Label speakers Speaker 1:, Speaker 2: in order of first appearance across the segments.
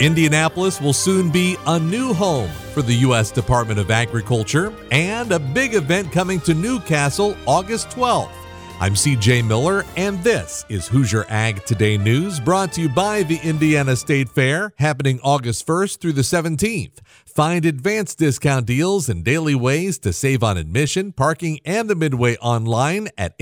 Speaker 1: Indianapolis will soon be a new home for the U.S. Department of Agriculture, and a big event coming to Newcastle August 12th. I'm C.J. Miller, and this is Hoosier Ag Today News, brought to you by the Indiana State Fair, happening August 1st through the 17th. Find advanced discount deals and daily ways to save on admission, parking, and the Midway online at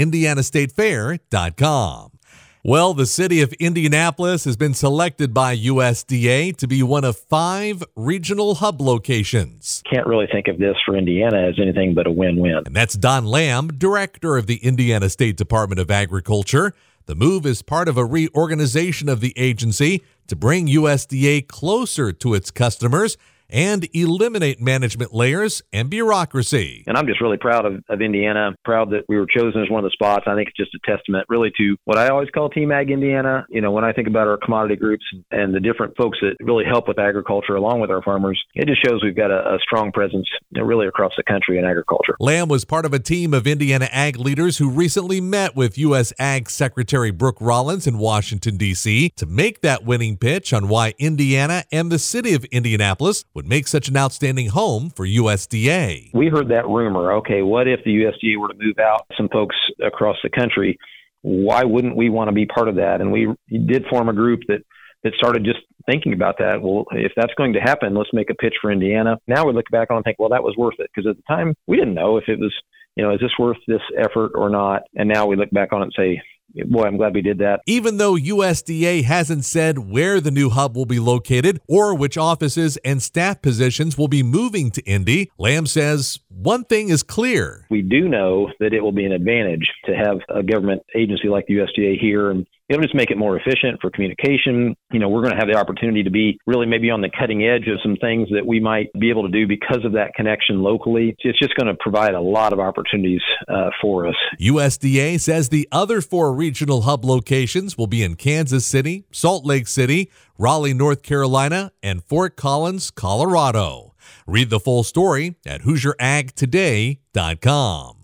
Speaker 1: indianastatefair.com. Well, the city of Indianapolis has been selected by USDA to be one of 5 regional hub locations.
Speaker 2: Can't really think of this for Indiana as anything but a win-win.
Speaker 1: And that's Don Lamb, director of the Indiana State Department of Agriculture. The move is part of a reorganization of the agency to bring USDA closer to its customers and eliminate management layers and bureaucracy.
Speaker 2: And I'm just really proud of Indiana, proud that we were chosen as one of the spots. I think it's just a testament really to what I always call Team Ag Indiana. You know, when I think about our commodity groups and the different folks that really help with agriculture along with our farmers, it just shows we've got a strong presence really across the country in agriculture.
Speaker 1: Lamb was part of a team of Indiana ag leaders who recently met with U.S. Ag Secretary Brooke Rollins in Washington, D.C. to make that winning pitch on why Indiana and the city of Indianapolis would make such an outstanding home for USDA.
Speaker 2: We heard that rumor. Okay, what if the USDA were to move out some folks across the country? Why wouldn't we want to be part of that? And we did form a group that started just thinking about that. Well, if that's going to happen, let's make a pitch for Indiana. Now we look back on and think, well, that was worth it. Because at the time, we didn't know if it was, is this worth this effort or not? And now we look back on it and say, boy, I'm glad we did that.
Speaker 1: Even though USDA hasn't said where the new hub will be located or which offices and staff positions will be moving to Indy, Lamb says one thing is clear.
Speaker 2: We do know that it will be an advantage to have a government agency like the USDA here, and it'll just make it more efficient for communication. We're going to have the opportunity to be really maybe on the cutting edge of some things that we might be able to do because of that connection locally. It's just going to provide a lot of opportunities for us.
Speaker 1: USDA says the other 4 regional hub locations will be in Kansas City, Salt Lake City, Raleigh, North Carolina, and Fort Collins, Colorado. Read the full story at HoosierAgToday.com.